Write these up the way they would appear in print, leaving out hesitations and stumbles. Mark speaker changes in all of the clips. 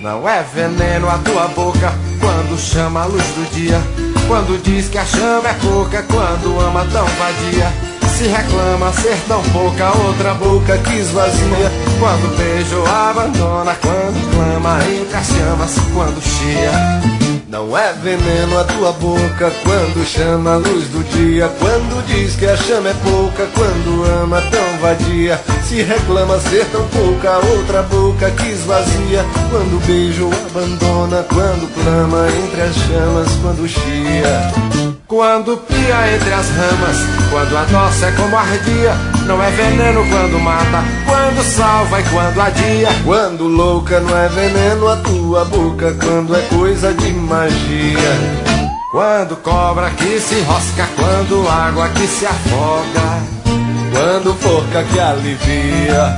Speaker 1: Não é veneno a tua boca quando chama a luz do dia, quando diz que a chama é pouca, quando ama tão vadia. Se reclama ser tão pouca, outra boca que esvazia, quando beijo abandona, quando clama entre as chamas, quando chia. Não é veneno a tua boca quando chama a luz do dia, quando diz que a chama é pouca, quando ama tão vadia. Se reclama ser tão pouca, outra boca que esvazia, quando beijo abandona, quando clama entre as chamas, quando chia. Quando pia entre as ramas, quando a nossa é como ardia. Não é veneno quando mata, quando salva e quando adia. Quando louca não é veneno a tua boca, quando é coisa de magia. Quando cobra que se enrosca, quando água que se afoga, quando forca que alivia.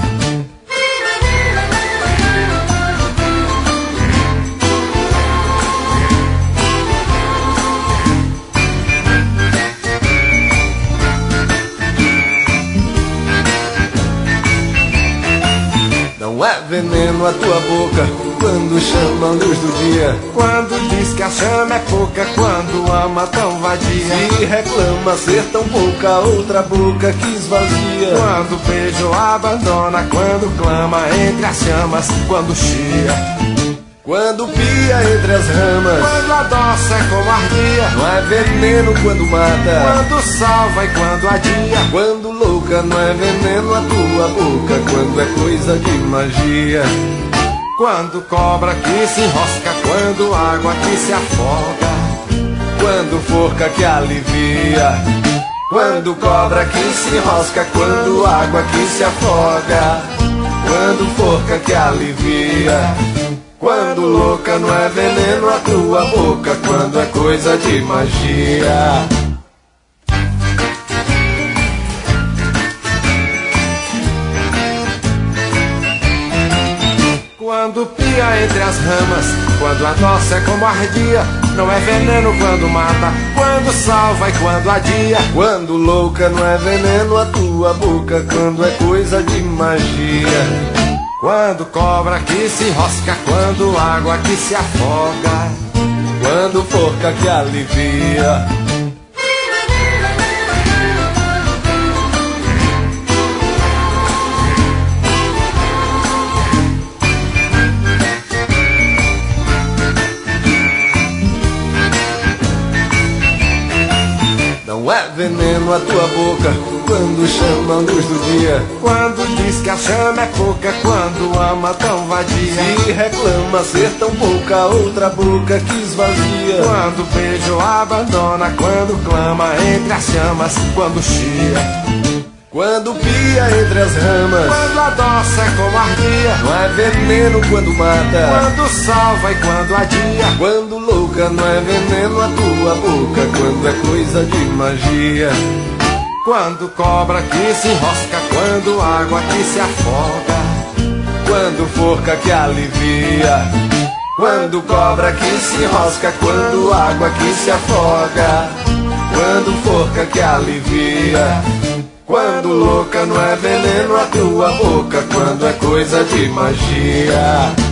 Speaker 1: Não é veneno a tua boca quando chama a luz do dia, quando diz que a chama é pouca, quando ama tão vadia. Se reclama ser tão pouca, outra boca que esvazia, quando beijo abandona, quando clama entre as chamas, quando chia. Quando pia entre as ramas, quando adoça é como ardia. Não é veneno quando mata, quando salva e quando adia. Quando louca não é veneno a tua boca, quando é coisa de magia. Quando cobra que se enrosca, quando água que se afoga, quando forca que alivia. Quando cobra que se enrosca, quando água que se afoga, quando forca que alivia. Quando louca não é veneno a tua boca, quando é coisa de magia. Quando pia entre as ramas, quando a nossa é como ardia. Não é veneno quando mata, quando salva e quando adia. Quando louca não é veneno a tua boca, quando é coisa de magia. Quando cobra que se enrosca, quando água que se afoga, quando forca que alivia. Não é veneno a tua boca quando chama a luz do dia, quando diz que a chama é pouca, quando ama tão vadia. Se reclama ser tão pouca, outra boca que esvazia, quando beijo abandona, quando clama entre as chamas, quando chia. Quando pia entre as ramas, quando adoça é como ardia. Não é veneno quando mata, quando salva e quando adia. Quando louca não é veneno a tua boca, quando é coisa de magia. Quando cobra que se enrosca, quando água que se afoga, quando forca que alivia. Quando cobra que se enrosca, quando água que se afoga, quando forca que alivia. Quando louca não é veneno a tua boca, quando é coisa de magia.